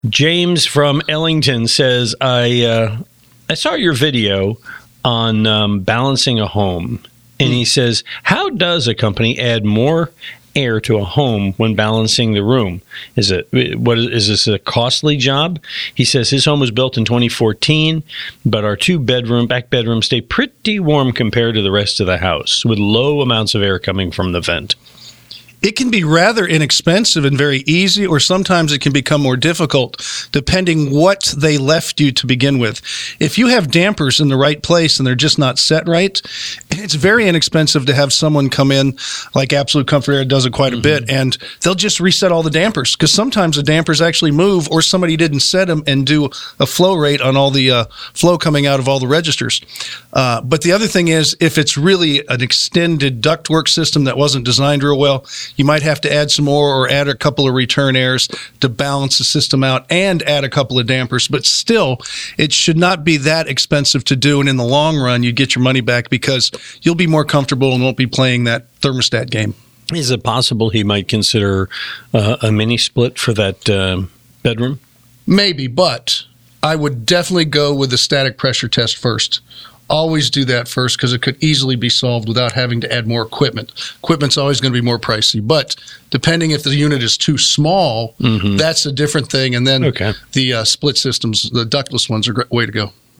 James from Ellington says, I saw your video on balancing a home, and he says, how does a company add more air to a home when balancing the room? Is this a costly job? He says his home was built in 2014, but our back bedrooms stay pretty warm compared to the rest of the house, with low amounts of air coming from the vent. It can be rather inexpensive and very easy, or sometimes it can become more difficult depending what they left you to begin with. If you have dampers in the right place and they're just not set right, it's very inexpensive to have someone come in, like Absolute Comfort Air does it quite a bit, and they'll just reset all the dampers, because sometimes the dampers actually move, or somebody didn't set them and do a flow rate on all the flow coming out of all the registers. But the other thing is, if it's really an extended ductwork system that wasn't designed real well, you might have to add some more, or add a couple of return airs to balance the system out, and add a couple of dampers. But still, it should not be that expensive to do. And in the long run, you get your money back, because you'll be more comfortable and won't be playing that thermostat game. Is it possible he might consider a mini split for that bedroom? Maybe, but I would definitely go with the static pressure test first. Always do that first, because it could easily be solved without having to add more equipment. Equipment's always going to be more pricey, but depending if the unit is too small, that's a different thing. And then the split systems, the ductless ones, are a great way to go.